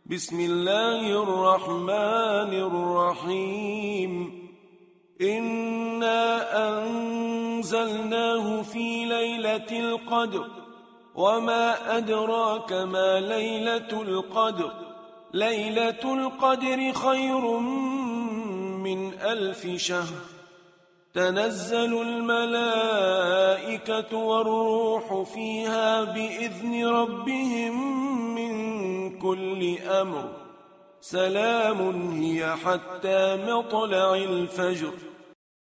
بسم الله الرحمن الرحيم. إنا أنزلناه في ليلة القدر، وما أدراك ما ليلة القدر. ليلة القدر خير من 1000 شهر. تنزل الملائكة والروح فيها بإذن ربهم من كل أمر. سلام هي حتى مطلع الفجر.